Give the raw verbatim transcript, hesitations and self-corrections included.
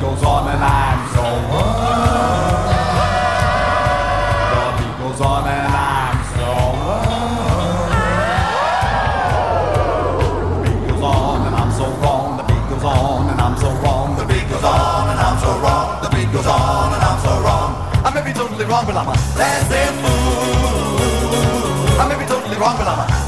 goes on and I'm so wrong. The beat goes on and I'm so wrong. The beat goes on and I'm so wrong. The beat goes on and I'm so wrong. The beat goes on and I'm so wrong. The beat goes on and I'm so wrong. I may be totally wrong, but I'm a dancing fool. I may be totally wrong, but I'm a